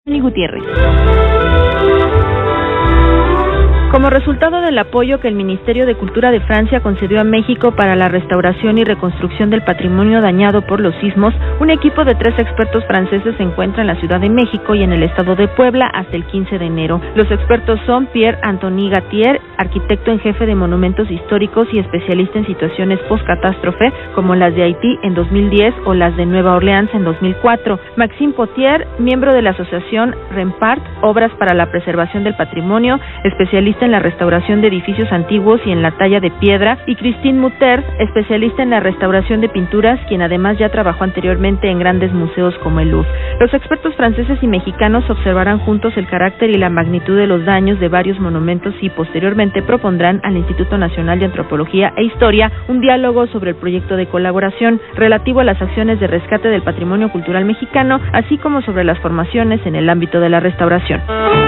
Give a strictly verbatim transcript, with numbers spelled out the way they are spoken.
Gutiérrez. Como resultado del apoyo que el Ministerio de Cultura de Francia concedió a México para la restauración y reconstrucción del patrimonio dañado por los sismos, un equipo de tres expertos franceses se encuentra en la Ciudad de México y en el estado de Puebla hasta el quince de enero. Los expertos son Pierre-Antoine Gatier, arquitecto en jefe de monumentos históricos y especialista en situaciones post-catástrofe, como las de Haití en dos mil diez o las de Nueva Orleans en dos mil cuatro. Maxime Potier, miembro de la asociación Rempart, Obras para la Preservación del Patrimonio, especialista en la restauración de edificios antiguos y en la talla de piedra, y Christine Mutter, especialista en la restauración de pinturas, quien además ya trabajó anteriormente en grandes museos como el Louvre. Los expertos franceses y mexicanos observarán juntos el carácter y la magnitud de los daños de varios monumentos y posteriormente propondrán al Instituto Nacional de Antropología e Historia un diálogo sobre el proyecto de colaboración relativo a las acciones de rescate del patrimonio cultural mexicano, así como sobre las formaciones en el ámbito de la restauración.